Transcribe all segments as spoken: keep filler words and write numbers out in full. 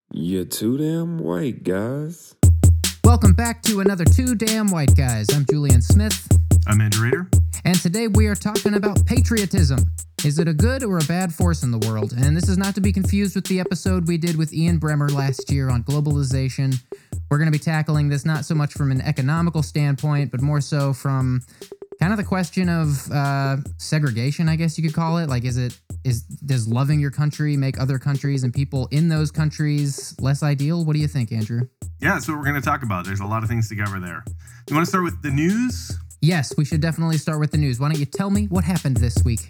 You're too damn white, guys. Welcome back to another Two Damn White Guys. I'm Julian Smith. I'm Andrew Rader. And today we are talking about patriotism. Is it a good or a bad force in the world? And this is not to be confused with the episode we did with Ian Bremmer last year on globalization. We're going to be tackling this not so much from an economical standpoint, but more so from kind of the question of uh, segregation, I guess you could call it. Like, is it is does loving your country make other countries and people in those countries less ideal? What do you think, Andrew? Yeah, that's what we're going to talk about. There's a lot of things to cover there. You want to start with the news? Yes, we should definitely start with the news. Why don't you tell me what happened this week?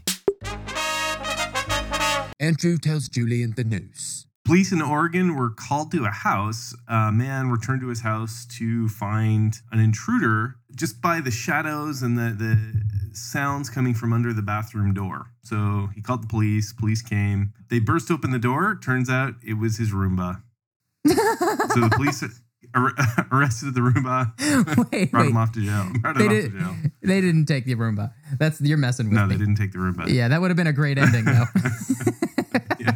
Andrew tells Julian the news. Police in Oregon were called to a house. A man returned to his house to find an intruder just by the shadows and the, the sounds coming from under the bathroom door. So he called the police. Police came. They burst open the door. Turns out it was his Roomba. So the police ar- arrested the Roomba, wait, brought wait. him off to jail. Brought They, him off did, to jail. they didn't take the Roomba. That's you're messing with No, me. they didn't take the Roomba. Yeah, that would have been a great ending, though. Yeah.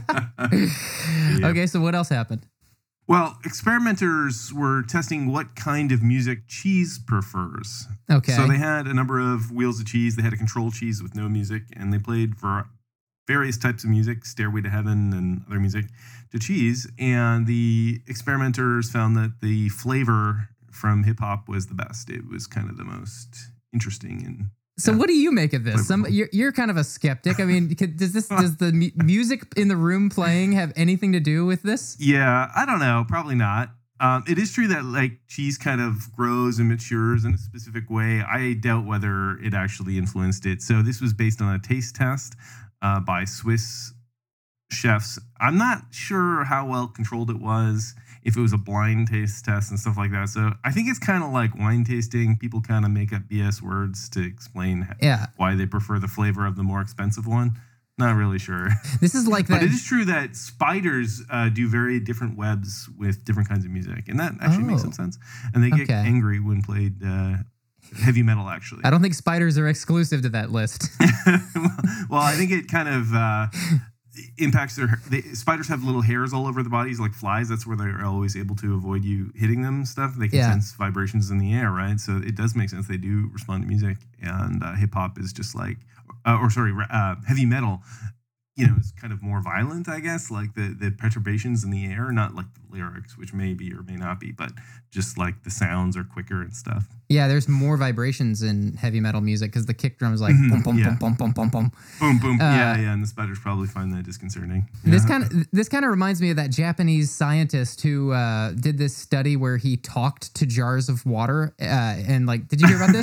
Yeah. Okay, so what else happened? Well, experimenters were testing what kind of music cheese prefers. Okay. So they had a number of wheels of cheese. They had a control cheese with no music, and they played for various types of music, Stairway to Heaven and other music, to cheese. And the experimenters found that the flavor from hip hop was the best. It was kind of the most interesting and So yeah. what do you make of this? Some Flavorful. you're, you're kind of a skeptic. I mean, could, does this does the mu- music in the room playing have anything to do with this? Yeah, I don't know. Probably not. Um, it is true that like cheese kind of grows and matures in a specific way. I doubt whether it actually influenced it. So this was based on a taste test uh, by Swiss chefs. I'm not sure how well controlled it was, if it was a blind taste test and stuff like that. So I think it's kind of like wine tasting. People kind of make up B S words to explain Yeah. why they prefer the flavor of the more expensive one. Not really sure. This is like that. But it is true that spiders uh, do very different webs with different kinds of music. And that actually makes Oh. some sense. And they get Okay. angry when played uh, heavy metal, actually. I don't think spiders are exclusive to that list. Well, I think it kind of uh, impacts their... They, spiders have little hairs all over their bodies like flies. That's where they're always able to avoid you hitting them and stuff. They can Yeah. sense vibrations in the air, right? So it does make sense. They do respond to music. And uh, hip-hop is just like... Uh, or sorry, uh, heavy metal... You know, it's kind of more violent, I guess, like the, the perturbations in the air, not like the lyrics, which may be or may not be, but just like the sounds are quicker and stuff. Yeah, there's more vibrations in heavy metal music because the kick drum is like Mhm, bum, bum, yeah. bum, bum, bum, bum, bum. Boom, boom. Uh, yeah, yeah. And the spiders probably find that disconcerting. This Yeah. kind of this kind of reminds me of that Japanese scientist who uh, did this study where he talked to jars of water uh, and like, did you hear about this?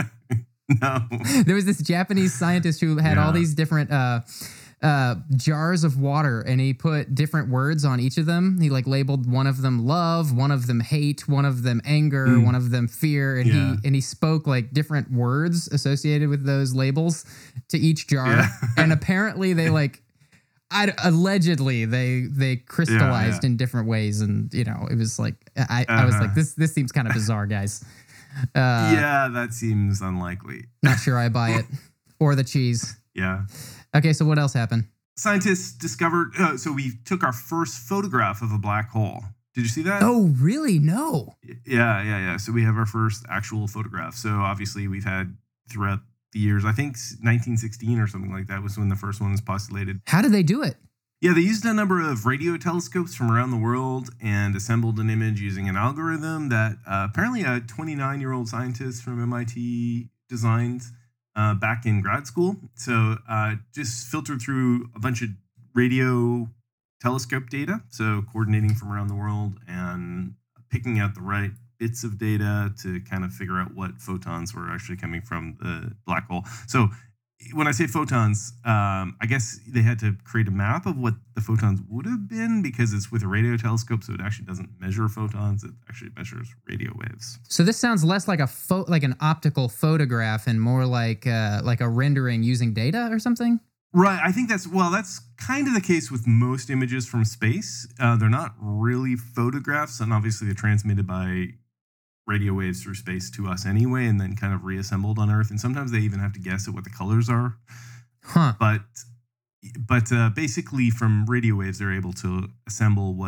No. There was this Japanese scientist who had all Yeah. these different uh, uh, jars of water, and he put different words on each of them. He like labeled one of them love, one of them hate, one of them anger, Mm. one of them fear, and Yeah. he and he spoke like different words associated with those labels to each jar. Yeah. And apparently they like. I, allegedly, they they crystallized yeah. in different ways, and you know it was like I, I was Uh-huh. like this this seems kind of bizarre, guys. Uh, Yeah, that seems unlikely. Not sure I buy it or the cheese. Yeah. Okay, so what else happened? Scientists discovered, uh, so we took our first photograph of a black hole. Did you see that? Oh, really? No. Yeah, yeah, yeah. So we have our first actual photograph. So obviously we've had throughout the years, I think nineteen sixteen or something like that was when the first one was postulated. How did they do it? Yeah, they used a number of radio telescopes from around the world and assembled an image using an algorithm that uh, apparently a twenty-nine-year-old scientist from M I T designed uh, back in grad school. So uh, just filtered through a bunch of radio telescope data, so coordinating from around the world and picking out the right bits of data to kind of figure out what photons were actually coming from the black hole. So when I say photons, um, I guess they had to create a map of what the photons would have been because it's with a radio telescope, so it actually doesn't measure photons. It actually measures radio waves. So this sounds less like a pho- like an optical photograph and more like uh, like a rendering using data or something. Right. I think that's, well, that's kind of the case with most images from space. Uh, they're not really photographs, and obviously they're transmitted by radio waves through space to us anyway, and then kind of reassembled on Earth. And sometimes they even have to guess at what the colors are. Huh. But but uh, basically from radio waves, they're able to assemble what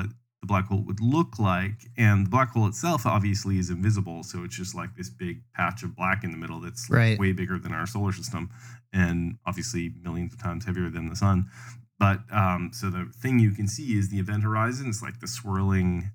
the black hole would look like. And the black hole itself obviously is invisible. So it's just like this big patch of black in the middle that's Right. way bigger than our solar system and obviously millions of times heavier than the sun. But um, so the thing you can see is the event horizon. It's like the swirling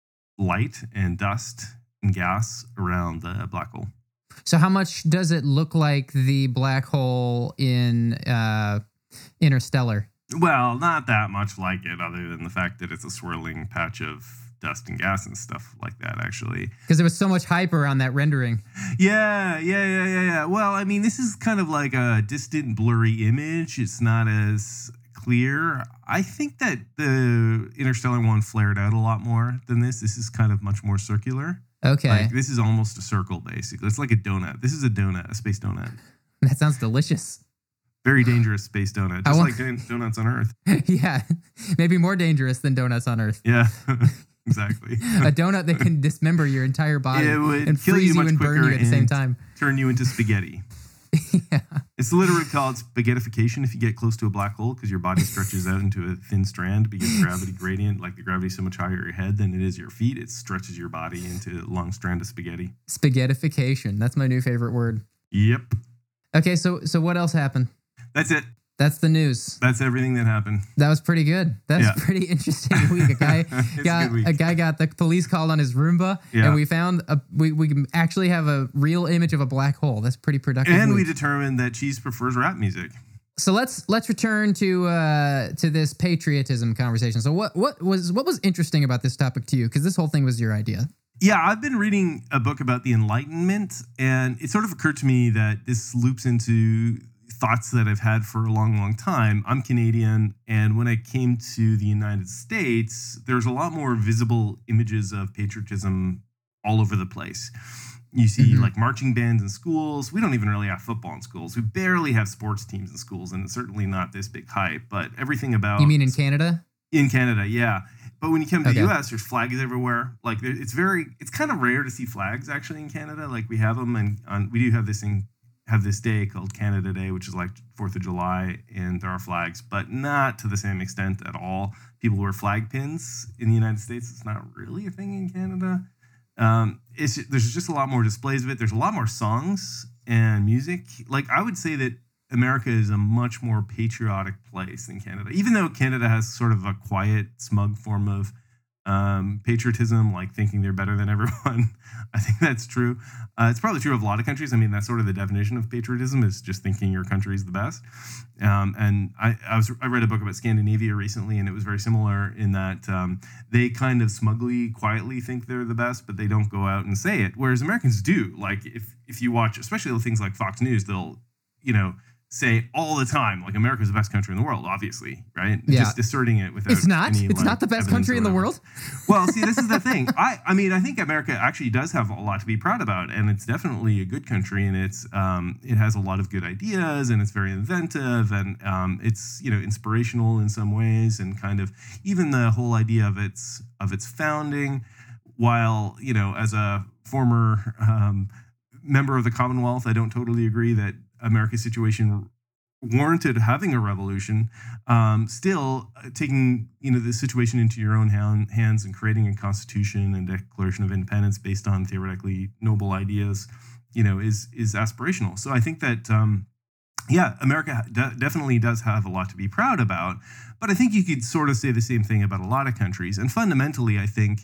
light and dust and gas around the black hole. So how much does it look like the black hole in uh, Interstellar? Well, not that much like it, other than the fact that it's a swirling patch of dust and gas and stuff like that, actually. Because there was so much hype around that rendering. Yeah, yeah, yeah, yeah, yeah. Well, I mean, this is kind of like a distant, blurry image. It's not as clear. I think that the Interstellar one flared out a lot more than this. This is kind of much more circular. Okay. Like, this is almost a circle, basically. It's like a donut. This is a donut, a space donut. That sounds delicious. Very dangerous space donut, I just want- like don- donuts on Earth. Yeah. Maybe more dangerous than donuts on Earth. Yeah, exactly. A donut that can dismember your entire body It would and kill freeze you you, much and burn you quicker at the same and- time. Turn you into spaghetti. Yeah. It's literally called spaghettification if you get close to a black hole, because your body stretches out into a thin strand because the gravity gradient, like the gravity is so much higher your head than it is your feet. It stretches your body into a long strand of spaghetti. Spaghettification. That's my new favorite word. Yep. Okay, so so what else happened? That's it. That's the news. That's everything that happened. That was pretty good. That was Yeah. a pretty interesting week. A guy It's a got good week. a guy got the police called on his Roomba, Yeah. and we found a we we can actually have a real image of a black hole. That's pretty productive. And we week. determined that Cheese prefers rap music. So let's let's return to uh, to this patriotism conversation. So what what was what was interesting about this topic to you? Because this whole thing was your idea. Yeah, I've been reading a book about the Enlightenment, and it sort of occurred to me that this loops into thoughts that I've had for a long, long time. I'm Canadian, and when I came to the United States, there's a lot more visible images of patriotism all over the place. You see, Mhm. like marching bands in schools. We don't even really have football in schools. We barely have sports teams in schools, and it's certainly not this big hype. But everything about You mean in Canada? in Canada, yeah. But when you come to Okay. the U S, there's flags everywhere. Like there, it's very, it's kind of rare to see flags actually in Canada. Like we have them, and on, we do have this thing, have this day called Canada Day, which is like Fourth of July, and there are flags, but not to the same extent at all. People wear flag pins in the United States. It's not really a thing in Canada. Um, it's there's just a lot more displays of it. There's a lot more songs and music. Like I would say that America is a much more patriotic place than Canada, even though Canada has sort of a quiet, smug form of um, patriotism, like thinking they're better than everyone. I think that's true. Uh, it's probably true of a lot of countries. I mean, that's sort of the definition of patriotism, is just thinking your country is the best. Um, and I, I was I read a book about Scandinavia recently, and it was very similar in that um, they kind of smugly, quietly think they're the best, but they don't go out and say it. Whereas Americans do. Like if if you watch, especially things like Fox News, they'll, you know, say all the time, like America's the best country in the world, obviously, right? Yeah. Just asserting it without It's not. any, It's like, not the best evidence country or in the whatever. world. Well, see, this is the thing. I, I mean, I think America actually does have a lot to be proud about, and it's definitely a good country, and it's um, it has a lot of good ideas, and it's very inventive, and um, it's you know inspirational in some ways, and kind of even the whole idea of its of its founding. While you know, as a former um, member of the Commonwealth, I don't totally agree that America's situation warranted having a revolution. Um, still, uh, taking you know the situation into your own hand, hands and creating a constitution and declaration of independence based on theoretically noble ideas, you know, is is aspirational. So I think that um, yeah, America de- definitely does have a lot to be proud about. But I think you could sort of say the same thing about a lot of countries. And fundamentally, I think.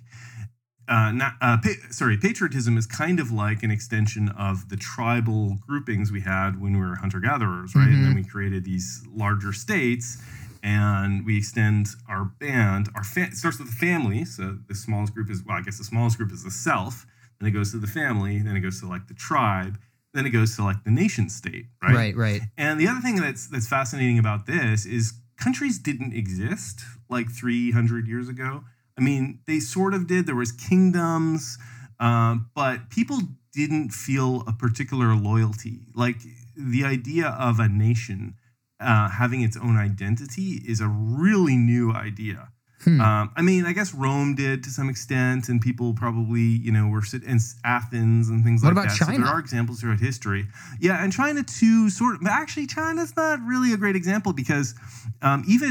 Uh, not, uh, pa- sorry, patriotism is kind of like an extension of the tribal groupings we had when we were hunter-gatherers, right? Mhm. And then we created these larger states, and we extend our band. Our fa- it starts with the family. So the smallest group is, well, I guess the smallest group is the self. Then it goes to the family. Then it goes to like the tribe. Then it goes to like the nation state, right? Right, right. And the other thing that's that's fascinating about this is countries didn't exist like three hundred years ago. I mean, they sort of did. There was kingdoms, um, but people didn't feel a particular loyalty. Like the idea of a nation uh, having its own identity is a really new idea. Hmm. Um, I mean, I guess Rome did to some extent, and people probably, you know, were sit- in Athens and things What like about that. So China? there are examples throughout history. Yeah, and China too, sort of. But actually, China's not really a great example because um, even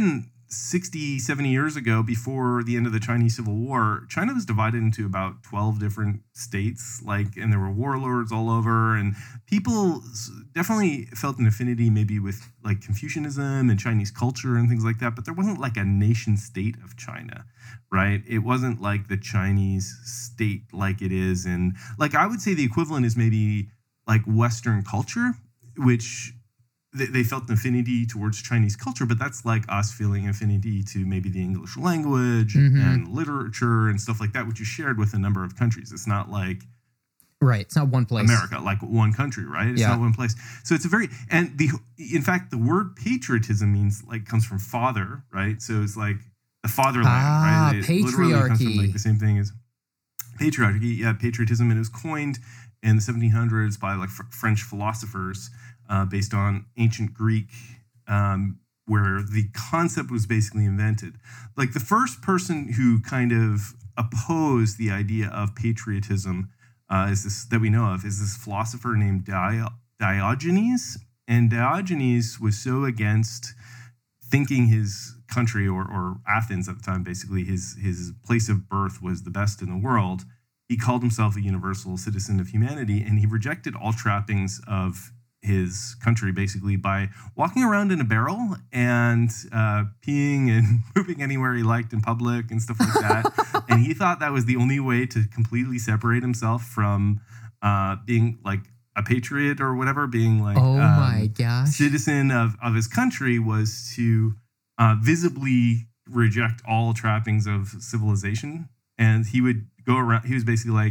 sixty, seventy years ago, before the end of the Chinese Civil War, China was divided into about twelve different states, like, and there were warlords all over, and people definitely felt an affinity maybe with like Confucianism and Chinese culture and things like that, but there wasn't like a nation state of China, right? It wasn't like the Chinese state like it is. And like, I would say the equivalent is maybe like Western culture, which they felt an affinity towards Chinese culture, but that's like us feeling affinity to maybe the English language mm-hmm. and literature and stuff like that, which is shared with a number of countries. It's not like right. It's not one place. America, like one country, right? It's yeah. not one place. So it's a very, and the, in fact, the word patriotism means like comes from father, right? So it's like the fatherland, ah, right? It patriarchy. literally comes from like the same thing as patriarchy. Yeah, patriotism. And it was coined in the seventeen hundreds by like fr- French philosophers. Uh, based on ancient Greek, um, where the concept was basically invented. Like the first person who kind of opposed the idea of patriotism uh, is this that we know of is this philosopher named Di- Diogenes. And Diogenes was so against thinking his country or, or Athens at the time, basically his his place of birth was the best in the world. He called himself a universal citizen of humanity, and he rejected all trappings of his country basically by walking around in a barrel and uh, peeing and pooping anywhere he liked in public and stuff like that. And he thought that was the only way to completely separate himself from uh, being like a patriot or whatever, being like oh um, my gosh, citizen of, of his country, was to uh, visibly reject all trappings of civilization. And he would go around, he was basically like,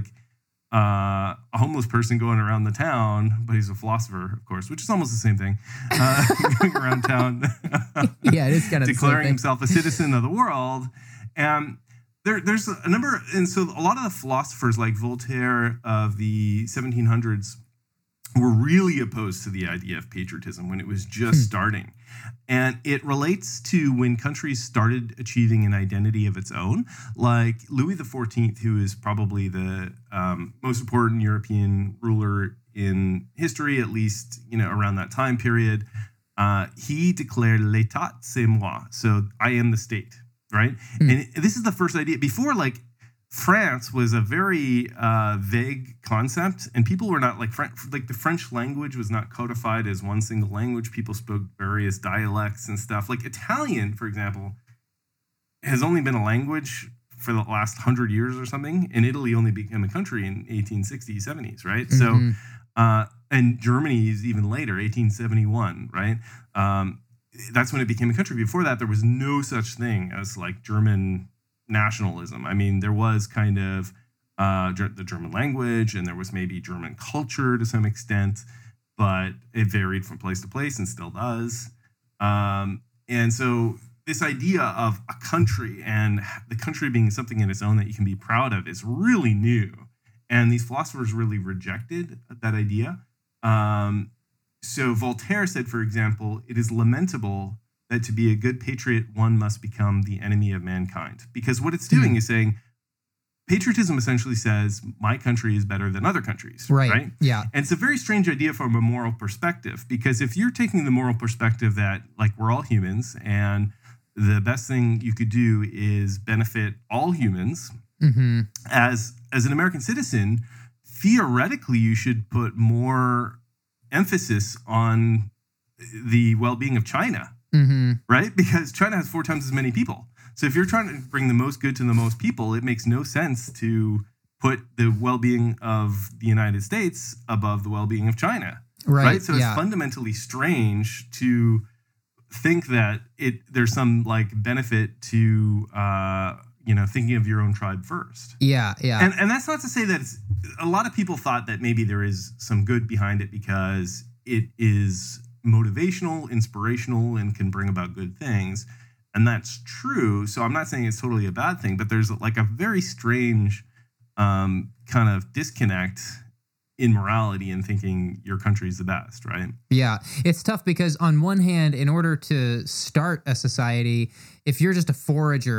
Uh, a homeless person going around the town, but he's a philosopher, of course, which is almost the same thing. Uh, going around town, yeah, it is kind of declaring himself a citizen of the world. And there, there's a number, and so a lot of the philosophers, like Voltaire of the seventeen hundreds, were really opposed to the idea of patriotism when it was just hmm. starting. And it relates to when countries started achieving an identity of its own, like Louis the fourteenth, who is probably the um, most important European ruler in history, at least, you know, around that time period. Uh, he declared l'état c'est moi. So I am the state, right? Hmm. And this is the first idea. Before, like, France was a very uh, vague concept, and people were not like French, like the French language was not codified as one single language. People spoke various dialects and stuff. Like Italian, for example, has only been a language for the last hundred years or something, and Italy only became a country in eighteen sixties, seventies, right? Mm-hmm. So, uh, and Germany is even later, eighteen seventy-one, right? Um, that's when it became a country. Before that, there was no such thing as like German nationalism. I mean, there was kind of uh, the German language, and there was maybe German culture to some extent, but it varied from place to place and still does. Um, and so this idea of a country and the country being something in its own that you can be proud of is really new. And these philosophers really rejected that idea. Um, so Voltaire said, for example, it is lamentable that to be a good patriot, one must become the enemy of mankind. Because what it's doing mm. is saying, patriotism essentially says, my country is better than other countries. Right. right? Yeah. And it's a very strange idea from a moral perspective, because if you're taking the moral perspective that, like, we're all humans, and the best thing you could do is benefit all humans, mm-hmm. as, as an American citizen, theoretically, you should put more emphasis on the well-being of China. Mm-hmm. Right? Because China has four times as many people. So if you're trying to bring the most good to the most people, it makes no sense to put the well-being of the United States above the well-being of China. Right. right? So yeah. it's fundamentally strange to think that it there's some like benefit to uh, you know, thinking of your own tribe first. Yeah, yeah. And and that's not to say that it's, a lot of people thought that maybe there is some good behind it because it is motivational, inspirational, and can bring about good things. And that's true. So I'm not saying it's totally a bad thing, but there's like a very strange um, kind of disconnect in morality and thinking your country's the best, right? Yeah. It's tough because on one hand, in order to start a society, if you're just a forager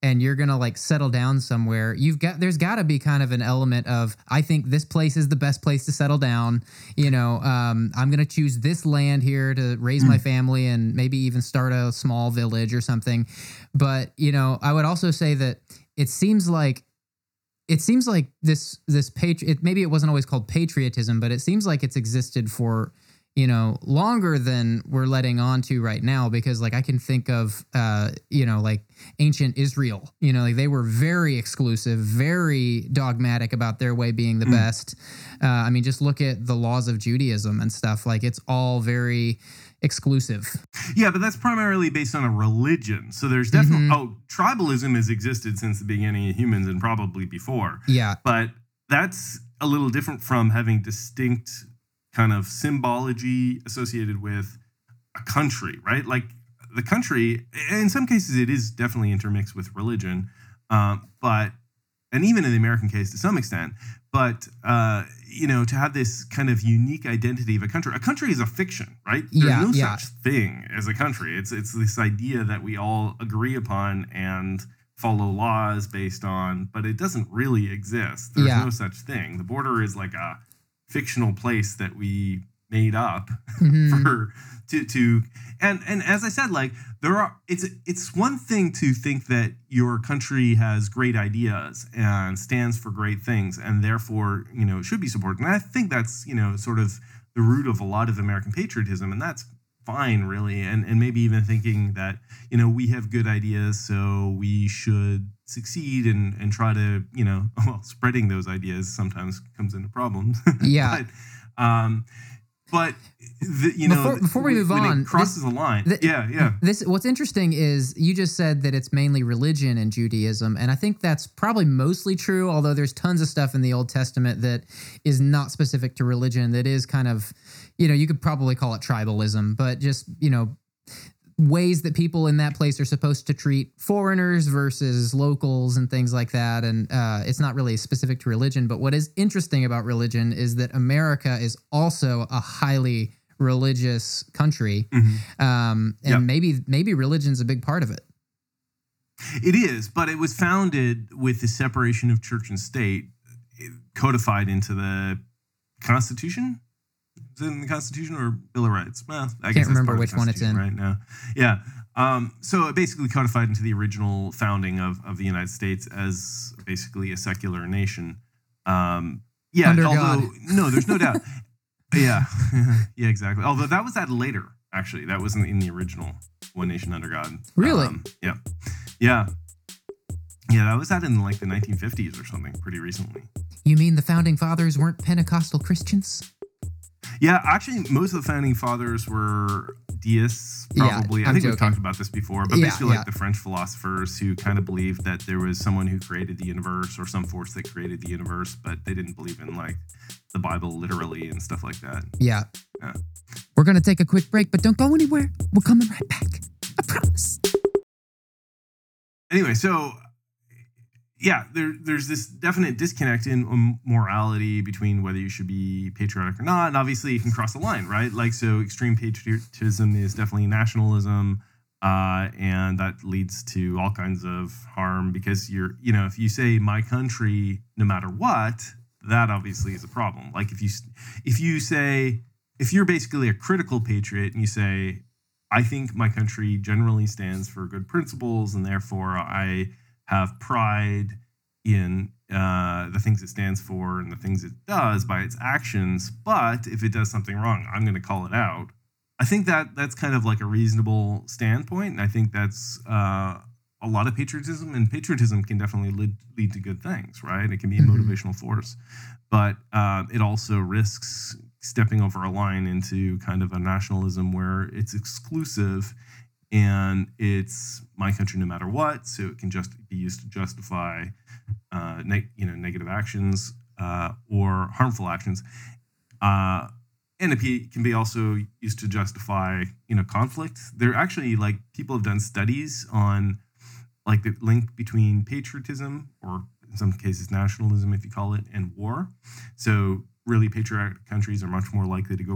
and you're gonna like settle down somewhere, you've got there's got to be kind of an element of, I think this place is the best place to settle down. You know, um, I'm gonna choose this land here to raise mm. my family and maybe even start a small village or something. But you know, I would also say that it seems like it seems like this this patri- it, maybe it wasn't always called patriotism, but it seems like it's existed for, you know, longer than we're letting on to right now, because like I can think of, uh, you know, like ancient Israel, you know, like they were very exclusive, very dogmatic about their way being the mm. best. Uh, I mean, just look at the laws of Judaism and stuff. Like it's all very exclusive. Yeah, but that's primarily based on a religion. So there's definitely, mm-hmm. oh, tribalism has existed since the beginning of humans and probably before. Yeah. But that's a little different from having distinct kind of symbology associated with a country, right? Like the country, in some cases, it is definitely intermixed with religion, um, but, and even in the American case to some extent, but, uh, you know, to have this kind of unique identity of a country, a country is a fiction, right? There's yeah, no yeah. such thing as a country. It's, it's this idea that we all agree upon and follow laws based on, but it doesn't really exist. There's yeah. no such thing. The border is like a fictional place that we made up mm-hmm. for to to and and as I said, like there are it's it's one thing to think that your country has great ideas and stands for great things and therefore, you know, should be supported. And I think that's, you know, sort of the root of a lot of American patriotism, and that's fine, really. And and maybe even thinking that, you know, we have good ideas, so we should succeed and and try to, you know, well, spreading those ideas sometimes comes into problems. Yeah. but, um, but the, you know, before, before we move when on, it crosses this, a line. The, yeah, yeah. This what's interesting is you just said that it's mainly religion in Judaism, and I think that's probably mostly true. Although there's tons of stuff in the Old Testament that is not specific to religion, that is kind of, you know, you could probably call it tribalism, but just, you know, ways that people in that place are supposed to treat foreigners versus locals and things like that. And uh, it's not really specific to religion. But what is interesting about religion is that America is also a highly religious country. Mm-hmm. Um, and yep. maybe maybe religion's a big part of it. It is, but it was founded with the separation of church and state codified into the Constitution. Is it in the Constitution or Bill of Rights? Well, I can't guess remember which one it's in right now. Yeah. Um, so it basically codified into the original founding of, of the United States as basically a secular nation. Um, yeah. Under although, God. No, there's no doubt. Yeah. Yeah, exactly. Although that was added later, actually. That wasn't in the original One Nation Under God. Really? Um, yeah. Yeah. Yeah, that was added in like the nineteen fifties or something pretty recently. You mean the founding fathers weren't Pentecostal Christians? Yeah, actually, most of the founding fathers were deists, probably. Yeah, I think joking. we've talked about this before, but yeah, basically yeah. like the French philosophers who kind of believed that there was someone who created the universe or some force that created the universe, but they didn't believe in like the Bible literally and stuff like that. Yeah. Yeah. We're going to take a quick break, but don't go anywhere. We're coming right back. I promise. Anyway, so yeah, there, there's this definite disconnect in morality between whether you should be patriotic or not. And obviously, you can cross the line, right? Like, so extreme patriotism is definitely nationalism. Uh, and that leads to all kinds of harm because you're, you know, if you say my country, no matter what, that obviously is a problem. Like if you, if you say, if you're basically a critical patriot and you say, I think my country generally stands for good principles and therefore I have pride in uh, the things it stands for and the things it does by its actions. But if it does something wrong, I'm going to call it out. I think that that's kind of like a reasonable standpoint. And I think that's uh, a lot of patriotism. And patriotism can definitely lead, lead to good things, right? It can be a Mm-hmm. motivational force. But uh, it also risks stepping over a line into kind of a nationalism where it's exclusive and it's my country no matter what, so it can just be used to justify, uh, neg- you know, negative actions uh, or harmful actions, uh, and it be, can be also used to justify, you know, conflict. There actually, like, people have done studies on, like, the link between patriotism, or in some cases nationalism, if you call it, and war. So really, patriotic countries are much more likely to go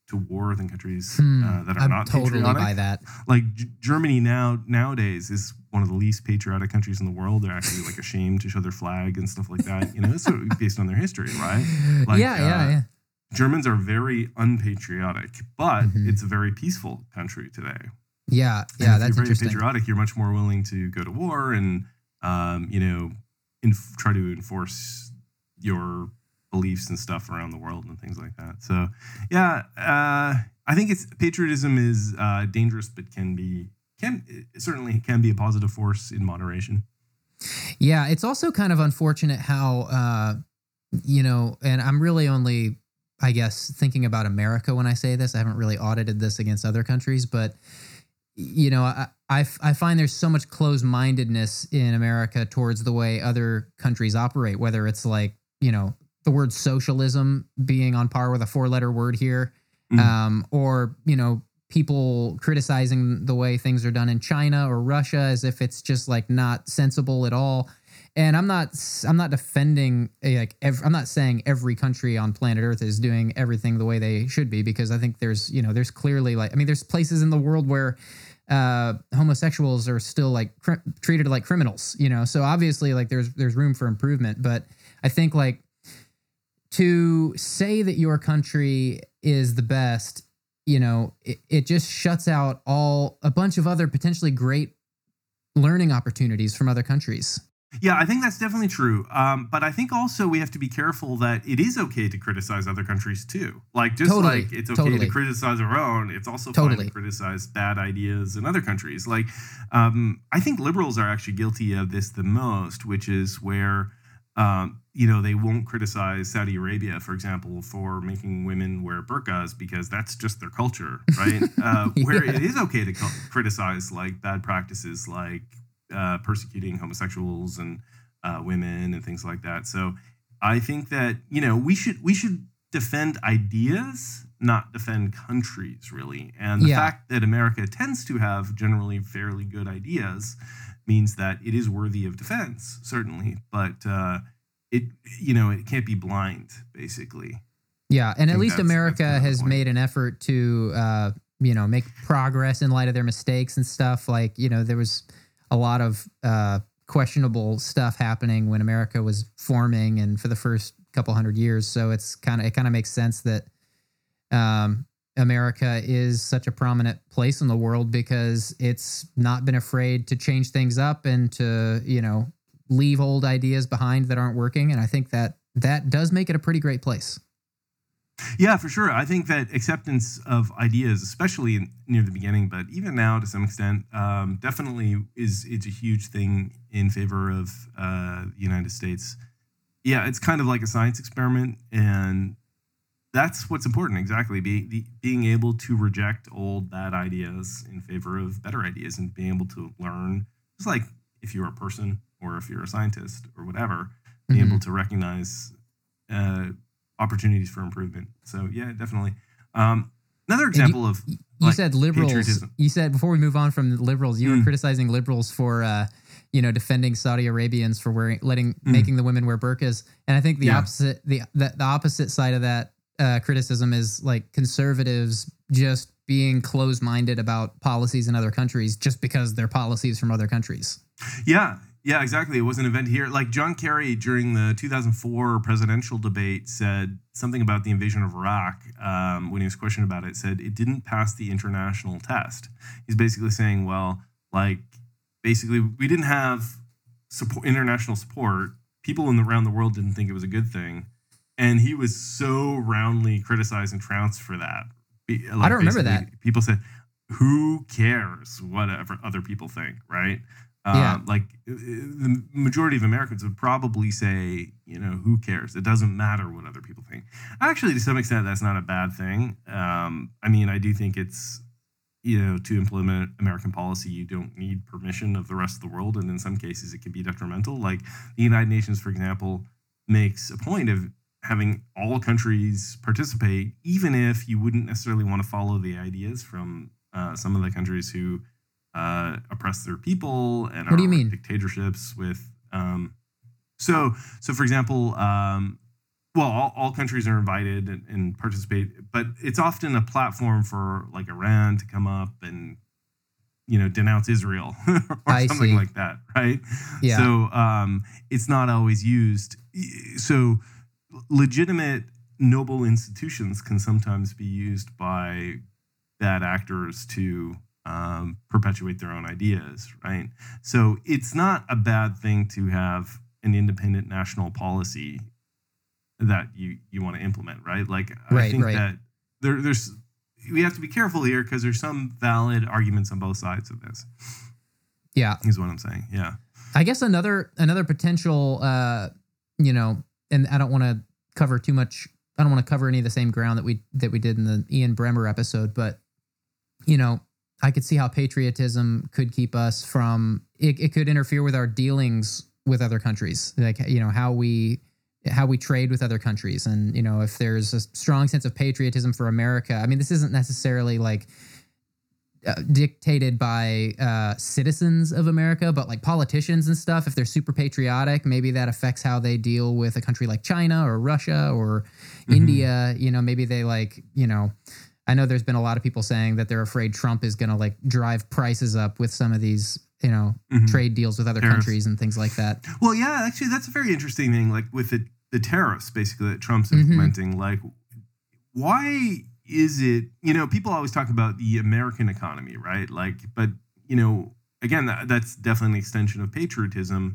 to war than countries Hmm, uh, that are I'm not totally patriotic. by that. Like G- Germany now nowadays is one of the least patriotic countries in the world. They're actually like ashamed to show their flag and stuff like that. You know, it's sort of based on their history, right? Like, yeah, yeah, uh, yeah. Germans are very unpatriotic, but Mhm. it's a very peaceful country today. Yeah, And yeah, if that's you're very interesting. patriotic, you're much more willing to go to war and, um, you know, inf- try to enforce your beliefs and stuff around the world and things like that. So, yeah, uh, I think it's patriotism is uh, dangerous, but can be can it certainly can be a positive force in moderation. Yeah, it's also kind of unfortunate how, uh, you know, and I'm really only, I guess, thinking about America when I say this. I haven't really audited this against other countries, but, you know, I, I, I find there's so much closed mindedness in America towards the way other countries operate, whether it's like, you know, the word socialism being on par with a four letter word here, Mm. um, or, you know, people criticizing the way things are done in China or Russia as if it's just like not sensible at all. And I'm not I'm not defending eh, like ev- I'm not saying every country on planet Earth is doing everything the way they should be, because I think there's, you know, there's clearly like I mean there's places in the world where uh, homosexuals are still like cr- treated like criminals, you know. So obviously like there's there's room for improvement, but I think like to say that your country is the best, you know, it, it just shuts out all a bunch of other potentially great learning opportunities from other countries. Yeah, I think that's definitely true. Um, but I think also we have to be careful that it is okay to criticize other countries too. Like just Totally, like it's okay totally. to criticize our own, it's also fine Totally. to criticize bad ideas in other countries. Like um, I think liberals are actually guilty of this the most, which is where um, you know they won't criticize Saudi Arabia, for example, for making women wear burqas because that's just their culture, right? uh, where Yeah. it is okay to co- criticize like bad practices, like uh, persecuting homosexuals and uh, women and things like that. So I think that you know we should we should defend ideas, not defend countries, really. And the Yeah. fact that America tends to have generally fairly good ideas means that it is worthy of defense, certainly. But uh, it you know it can't be blind, basically. Yeah, and I at think least that's- that's America kind of the has point. made an effort to, uh, you know, make progress in light of their mistakes and stuff. Like, you know, there was a lot of uh, questionable stuff happening when America was forming and for the first couple hundred years. So it's kind of it kind of makes sense that um, America is such a prominent place in the world because it's not been afraid to change things up and to, you know, leave old ideas behind that aren't working. And I think that that does make it a pretty great place. Yeah, for sure. I think that acceptance of ideas, especially in, near the beginning, but even now to some extent, um, definitely is it's a huge thing in favor of uh, the United States. Yeah, it's kind of like a science experiment, and that's what's important. Exactly, Be, the, being able to reject old bad ideas in favor of better ideas, and being able to learn, just like if you're a person or if you're a scientist or whatever, being Mhm. able to recognize uh, opportunities for improvement. So yeah, definitely. Um, another example of You like, said liberals. patriotism. You said before we move on from the liberals, you were Mm. criticizing liberals for, uh, you know, defending Saudi Arabians for wearing, letting, Mm. making the women wear burqas. And I think the Yeah. opposite, the, the the opposite side of that uh, criticism is like conservatives just being closed-minded about policies in other countries just because they're policies from other countries. Yeah, yeah, exactly. It was an event here. Like John Kerry during the two thousand four presidential debate said something about the invasion of Iraq um, when he was questioned about it. Said it didn't pass the international test. He's basically saying, well, like basically we didn't have support, international support. People in the, around the world didn't think it was a good thing, and he was so roundly criticized and trounced for that. Be- like, don't remember basically, People said, "Who cares whatever other people think?" Right? Yeah. Um, like uh, the majority of Americans would probably say, you know, who cares? It doesn't matter what other people think. Actually, to some extent, that's not a bad thing. Um, I mean, I do think it's, you know, to implement American policy, you don't need permission of the rest of the world. And in some cases, it can be detrimental. Like the United Nations, for example, makes a point of having all countries participate, even if you wouldn't necessarily want to follow the ideas from uh, some of the countries who uh, oppress their people and What do are you mean? dictatorships with. Um, so, so for example, um, well, all, all countries are invited and, and participate, but it's often a platform for like Iran to come up and, you know, denounce Israel or I something see. like that, right? Yeah. So um, it's not always used. So legitimate, noble institutions can sometimes be used by bad actors to um, perpetuate their own ideas, right? So it's not a bad thing to have an independent national policy that you, you want to implement, right? Like, Right, I think right. that there, there's, we have to be careful here because there's some valid arguments on both sides of this, Yeah. is what I'm saying. Yeah. I guess another another potential, uh, you know, and I don't want to cover too much. I don't want to cover any of the same ground that we that we did in the Ian Bremmer episode, but you know, I could see how patriotism could keep us from. It, it could interfere with our dealings with other countries, like you know how we how we trade with other countries, and you know if there's a strong sense of patriotism for America. I mean, this isn't necessarily like. Uh, dictated by uh, citizens of America, but like politicians and stuff, if they're super patriotic, maybe that affects how they deal with a country like China or Russia or Mm-hmm. India. You know, maybe they like, you know, I know there's been a lot of people saying that they're afraid Trump is going to like drive prices up with some of these, you know, Mhm. trade deals with other Tariffs. countries and things like that. Well, yeah, actually, that's a very interesting thing. Like with the, the tariffs, basically, that Trump's Mhm. implementing. Like, why is it, you know, people always talk about the American economy, right? Like, but, you know, again, that, that's definitely an extension of patriotism.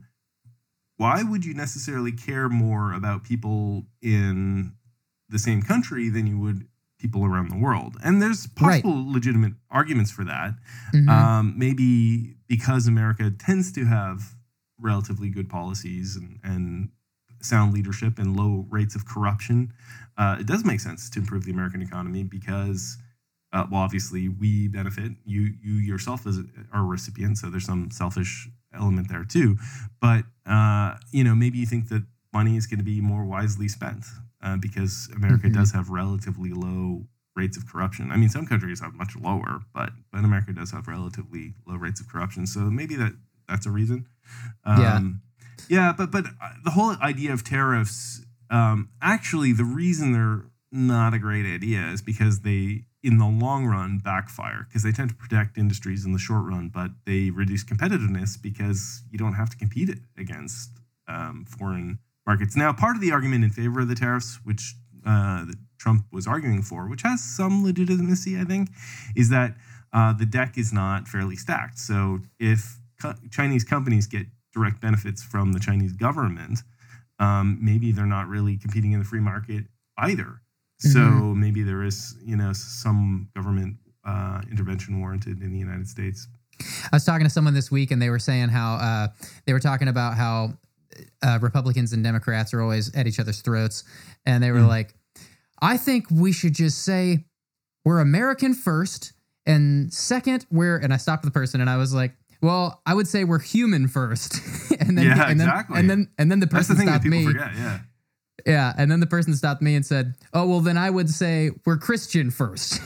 Why would you necessarily care more about people in the same country than you would people around the world? And there's possible legitimate arguments for that. Mhm. Um, maybe because America tends to have relatively good policies and, and sound leadership and low rates of corruption, uh, it does make sense to improve the American economy because, uh, well, obviously we benefit. You you yourself as a, are a recipient, so there's some selfish element there too. But uh, you know, maybe you think that money is going to be more wisely spent uh, because America Mhm. does have relatively low rates of corruption. I mean, some countries have much lower, but but America does have relatively low rates of corruption. So maybe that that's a reason. Um, Yeah. Yeah, but but uh, the whole idea of tariffs, um, actually, the reason they're not a great idea is because they, in the long run, backfire because they tend to protect industries in the short run, but they reduce competitiveness because you don't have to compete it against um, foreign markets. Now, part of the argument in favor of the tariffs, which uh, that Trump was arguing for, which has some legitimacy, I think, is that uh, the deck is not fairly stacked. So if co- Chinese companies get direct benefits from the Chinese government, um, maybe they're not really competing in the free market either. So Mhm. maybe there is, you know, some government uh, intervention warranted in the United States. I was talking to someone this week, and they were saying how uh, they were talking about how uh, Republicans and Democrats are always at each other's throats, and they were Mm. like, "I think we should just say we're American first, and second we're." And I stopped the person, and I was like, "Well, I would say we're human first." and then, Yeah, and then, exactly. And then, and then the That's the person thing that stopped people me. forget. Yeah. Yeah, and then the person stopped me and said, "Oh, well, then I would say we're Christian first."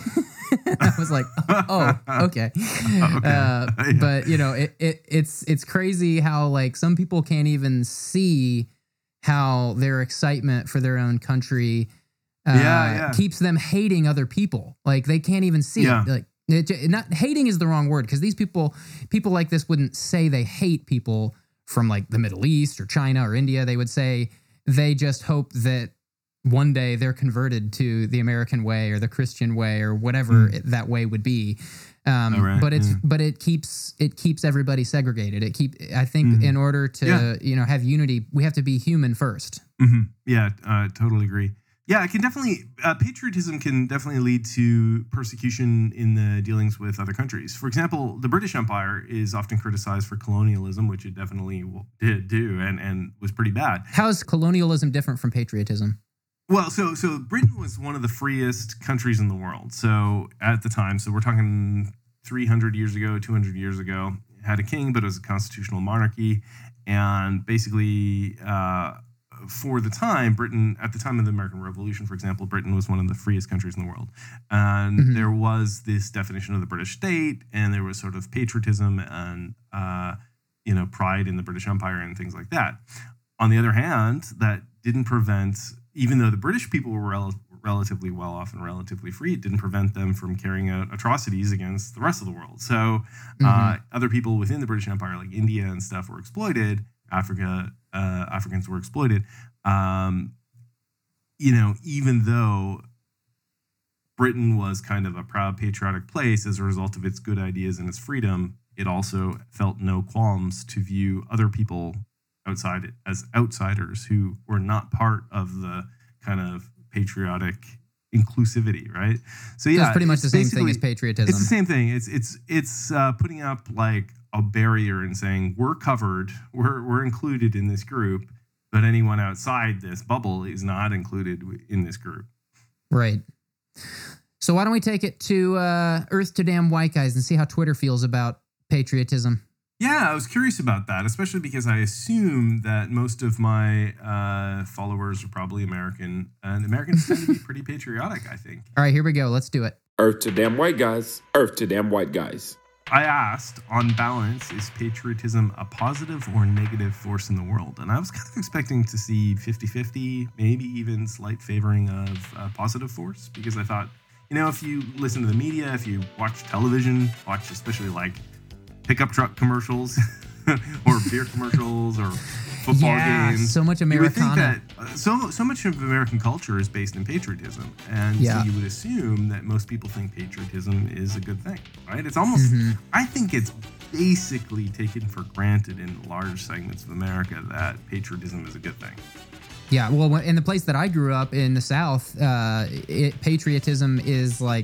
I was like, "Oh, okay." Uh, Yeah. But you know, it, it it's it's crazy how like some people can't even see how their excitement for their own country uh, Yeah, yeah. keeps them hating other people. Like they can't even see Yeah. it. Like it, not hating is the wrong word because these people people like this wouldn't say they hate people from like the Middle East or China or India. They would say they just hope that one day they're converted to the American way or the Christian way or whatever it, that way would be. Um, Oh, right, but it's yeah. but it keeps it keeps everybody segregated. It keep I think Mhm. in order to Yeah. you know have unity, we have to be human first. hmm Yeah, uh, totally agree. Yeah, it can definitely, uh, patriotism can definitely lead to persecution in the dealings with other countries. For example, the British Empire is often criticized for colonialism, which it definitely w- did do and, and was pretty bad. How is colonialism different from patriotism? Well, so so Britain was one of the freest countries in the world. So at the time, so we're talking three hundred years ago, two hundred years ago, it had a king, but it was a constitutional monarchy. And basically, uh, for the time, Britain, at the time of the American Revolution, for example, Britain was one of the freest countries in the world. And Mhm. there was this definition of the British state, and there was sort of patriotism and, uh, you know, pride in the British Empire and things like that. On the other hand, that didn't prevent, even though the British people were rel- relatively well off and relatively free, it didn't prevent them from carrying out atrocities against the rest of the world. So uh, mm-hmm. other people within the British Empire, like India and stuff, were exploited. Africa, uh, Africans were exploited. Um, you know, even though Britain was kind of a proud patriotic place as a result of its good ideas and its freedom, it also felt no qualms to view other people outside it as outsiders who were not part of the kind of patriotic inclusivity, right? So yeah, so it's pretty much the same thing as patriotism. It's the same thing. It's it's it's uh, putting up like a barrier and saying we're covered, we're we're included in this group, but anyone outside this bubble is not included in this group. Right. So why don't we take it to uh, Earth to Damn White Guys and see how Twitter feels about patriotism? Yeah, I was curious about that, especially because I assume that most of my uh, followers are probably American, and Americans tend to be pretty patriotic, I think. All right, here we go. Let's do it. Earth to Damn White Guys. Earth to Damn White Guys. I asked, on balance, is patriotism a positive or negative force in the world? And I was kind of expecting to see fifty-fifty, maybe even slight favoring of uh, positive force, because I thought, you know, if you listen to the media, if you watch television, watch especially like pickup truck commercials or beer commercials or football yeah, games. So much Americana. You would think that uh, so so much of American culture is based in patriotism, and yeah. so you would assume that most people think patriotism is a good thing, right? It's almost, mm-hmm. I think it's basically taken for granted in large segments of America that patriotism is a good thing. Yeah, well, in the place that I grew up in the South, uh, it, patriotism is like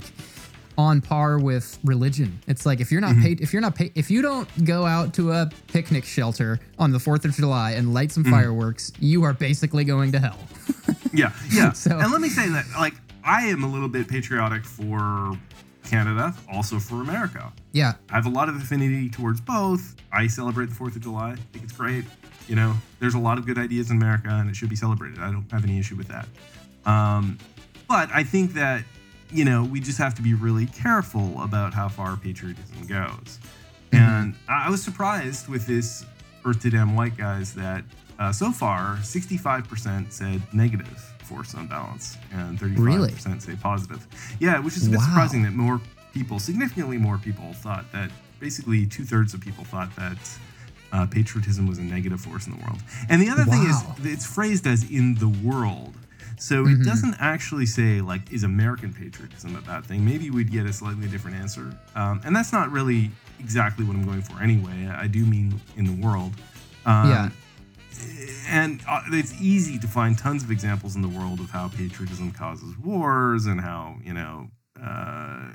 on par with religion. It's like if you're not mm-hmm. paid, if you're not paid, if you don't go out to a picnic shelter on the fourth of July and light some mm-hmm. fireworks, you are basically going to hell. yeah, yeah. So, and let me say that, like, I am a little bit patriotic for Canada, also for America. Yeah, I have a lot of affinity towards both. I celebrate the fourth of July. I think it's great. You know, there's a lot of good ideas in America, and it should be celebrated. I don't have any issue with that. Um, but I think that, you know, we just have to be really careful about how far patriotism goes. Mm-hmm. And I was surprised with this Earth to Damn White Guys that uh, so far, sixty-five percent said negative force on balance, and thirty-five percent really? say positive. Yeah, which is a bit wow. surprising that more people, significantly more people, thought that, basically two-thirds of people thought that Uh, patriotism was a negative force in the world. And the other wow. thing is, it's phrased as in the world. So mm-hmm. it doesn't actually say, like, is American patriotism a bad thing? Maybe we'd get a slightly different answer. Um, and that's not really exactly what I'm going for anyway. I do mean in the world. Um, yeah. And uh, it's easy to find tons of examples in the world of how patriotism causes wars and how, you know, uh,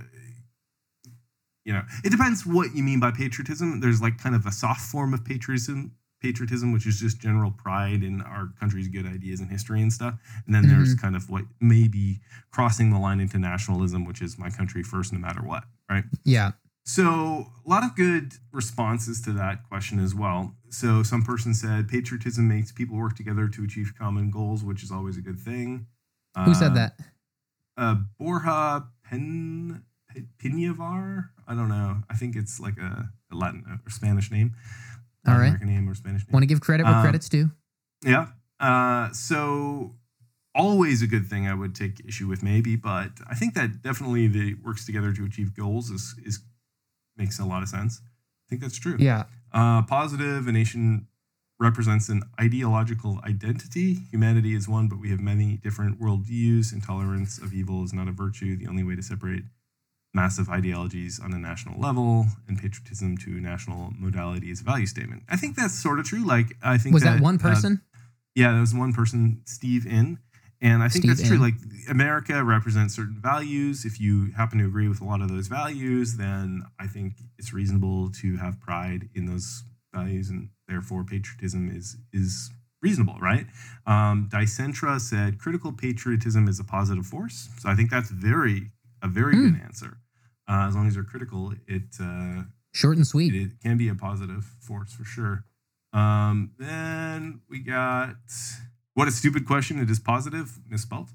You know, it depends what you mean by patriotism. There's like kind of a soft form of patriotism, patriotism, which is just general pride in our country's good ideas and history and stuff. And then mm-hmm. there's kind of what may be crossing the line into nationalism, which is my country first, no matter what, right? Yeah. So a lot of good responses to that question as well. So some person said patriotism makes people work together to achieve common goals, which is always a good thing. Who uh, said that? Uh, Borja Pen... Pinavar? I don't know. I think it's like a, a Latin or Spanish name. All right. American name or Spanish name. Want to give credit where um, credit's due. Yeah. Uh, so always a good thing I would take issue with maybe, but I think that definitely the works together to achieve goals is, is makes a lot of sense. I think that's true. Yeah. Uh, positive, a nation represents an ideological identity. Humanity is one, but we have many different worldviews. Intolerance of evil is not a virtue. The only way to separate massive ideologies on a national level and patriotism to national modality is a value statement. I think that's sort of true. Like, I think was that, that one person? Uh, yeah, that was one person, Steve In. And I think Steve that's true. In. Like, America represents certain values. If you happen to agree with a lot of those values, then I think it's reasonable to have pride in those values, and therefore patriotism is is reasonable, right? Um, Dicentra said critical patriotism is a positive force. So I think that's very a very mm. good answer. Uh, as long as you're critical, it uh, short and sweet. It, it can be a positive force for sure. Um, then we got what a stupid question. It is positive, misspelled.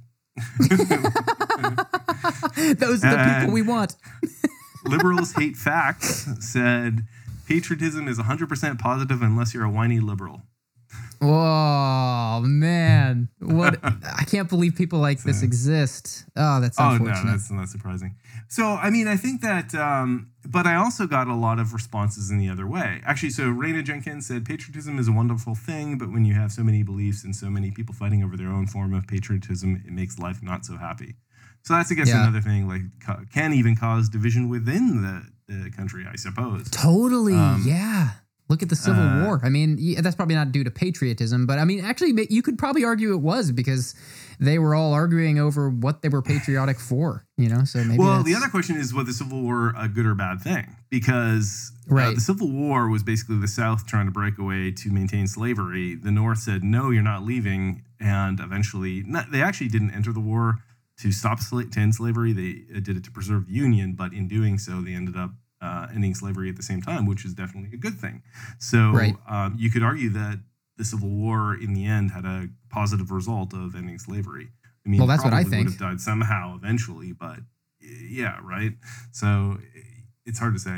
Those are the and people we want. Liberals hate facts said patriotism is one hundred percent positive unless you're a whiny liberal. Oh man, what what I can't believe people like this So- exist. Oh, that's Oh unfortunate. no, that's not surprising. So I mean, I think that, um, but I also got a lot of responses in the other way. Actually, so Raina Jenkins said patriotism is a wonderful thing, but when you have so many beliefs and so many people fighting over their own form of patriotism, it makes life not so happy. So that's, I guess, Yeah. another thing. Like, ca- can even cause division within the, the country, I suppose. Totally. Um, yeah. Look at the Civil uh, War. I mean, yeah, that's probably not due to patriotism, but I mean, actually, ma- you could probably argue it was because they were all arguing over what they were patriotic for, you know? So maybe Well, that's, the other question is, was the Civil War a good or bad thing? Because uh, Right. the Civil War was basically the South trying to break away to maintain slavery. The North said, no, you're not leaving. And eventually, not, they actually didn't enter the war to stop sla- to end slavery. They uh, did it to preserve the Union. But in doing so, they ended up uh, ending slavery at the same time, which is definitely a good thing. So Right. um, you could argue that the Civil War, in the end, had a positive result of ending slavery. I mean, Well, that's what I probably think. would have died somehow eventually, but yeah, right. So it's hard to say.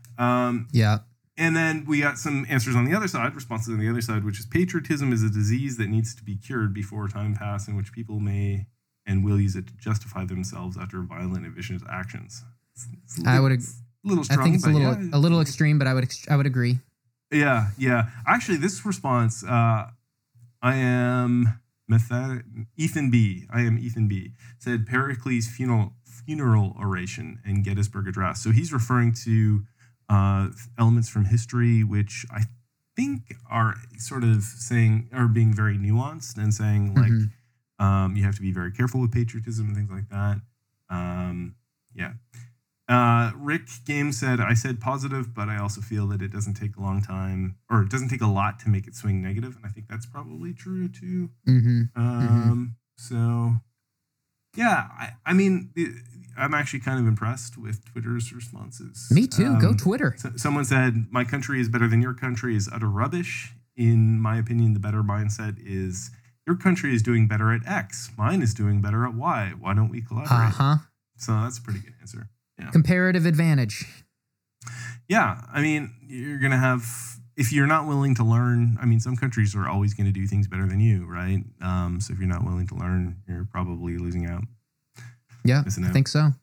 Um, yeah. and then we got some answers on the other side, responses on the other side, which is patriotism is a disease that needs to be cured before time pass, in which people may and will use it to justify themselves after violent and vicious actions. It's, it's a I little, would ag- it's a little I strong. think it's a but little, yeah, a little extreme, but I would, ex- I would agree. yeah, yeah. Actually, this response, uh, I am Method- Ethan B. I am Ethan B. said Pericles' funeral funeral oration and Gettysburg Address. So he's referring to uh, elements from history, which I think are sort of saying are being very nuanced and saying like Mhm. um, you have to be very careful with patriotism and things like that. Um, yeah. Uh, Rick Game said, I said positive, but I also feel that it doesn't take a long time or it doesn't take a lot to make it swing negative. And I think that's probably true too. Mm-hmm. Um, so yeah, I, I mean, the- I'm actually kind of impressed with Twitter's responses. Me too. Go Um, Twitter. so- someone said, my country is better than your country is utter rubbish. In my opinion, the better mindset is your country is doing better at X. Mine is doing better at Y. Why don't we collaborate? Uh-huh. So that's a pretty good answer. Comparative advantage. Yeah, I mean, you're going to have, if you're not willing to learn, I mean, some countries are always going to do things better than you, right? Um, so if you're not willing to learn, you're probably losing out. Yeah, Missing I out. think so.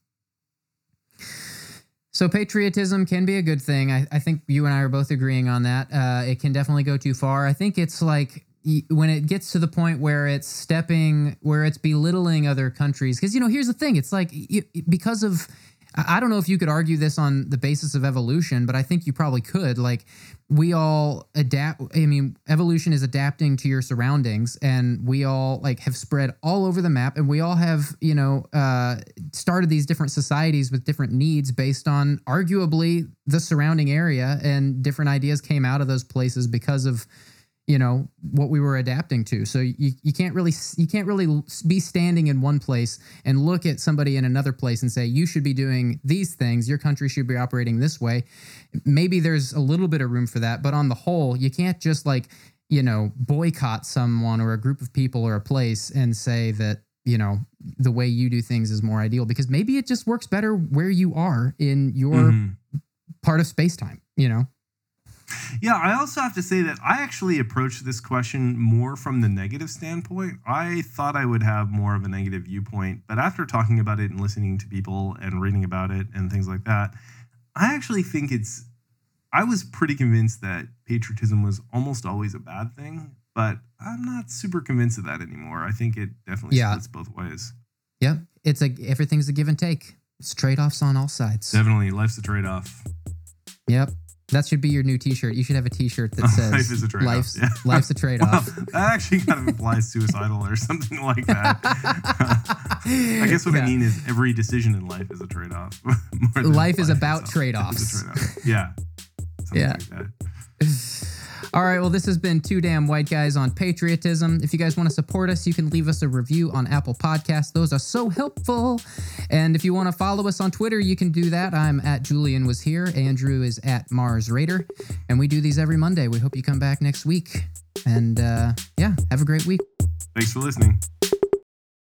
So patriotism can be a good thing. I, I think you and I are both agreeing on that. Uh, it can definitely go too far. I think it's like y- when it gets to the point where it's stepping, where it's belittling other countries. Because, you know, here's the thing. It's like y- because of, I I don't know if you could argue this on the basis of evolution, but I think you probably could. Like, we all adapt. I mean, evolution is adapting to your surroundings, and we all like have spread all over the map, and we all have, you know, uh, started these different societies with different needs based on arguably the surrounding area, and different ideas came out of those places because of, you know, what we were adapting to. So you, you can't really you can't really be standing in one place and look at somebody in another place and say, you should be doing these things, your country should be operating this way. Maybe there's a little bit of room for that, but on the whole, you can't just like, you know, boycott someone or a group of people or a place and say that, you know, the way you do things is more ideal, because maybe it just works better where you are in your Mhm. part of space-time, you know? Yeah, I also have to say that I actually approached this question more from the negative standpoint. I thought I would have more of a negative viewpoint, but after talking about it and listening to people and reading about it and things like that, I actually think it's, I was pretty convinced that patriotism was almost always a bad thing, but I'm not super convinced of that anymore. I think it definitely Yeah. splits both ways. Yeah, it's a everything's a give and take. It's trade-offs on all sides. Definitely, life's a trade-off. Yep. That should be your new t-shirt. You should have a t-shirt that says Life is a trade-off, life's, yeah. life's a trade-off. Well, that actually kind of implies suicidal or something like that. I guess what Yeah. I mean is every decision in life is a trade-off. More than Life is about itself. trade-offs. It's a trade-off. Yeah. Something Yeah. like that. All right, well, this has been Two Damn White Guys on Patriotism. If you guys want to support us, you can leave us a review on Apple Podcasts. Those are so helpful. And if you want to follow us on Twitter, you can do that. I'm at Julian Was Here. Andrew is at Mars Raider. And we do these every Monday. We hope you come back next week. And uh, yeah, have a great week. Thanks for listening.